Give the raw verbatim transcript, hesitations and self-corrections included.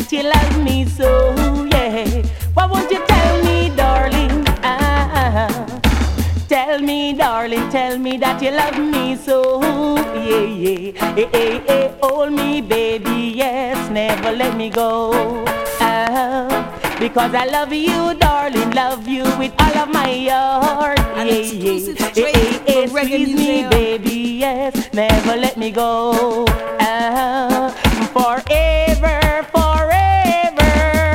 that you love me so, yeah. Why won't you tell me, darling? Ah, tell me, darling, tell me that you love me so, yeah, yeah. Hey, hey, hey, hold me, baby, yes, never let me go. Ah, because I love you, darling, love you with all of my heart. An Yeah, exclusive yeah. straight Hey, hey, from Reggae squeeze me, Museum. baby, yes, never let me go. Ah, forever.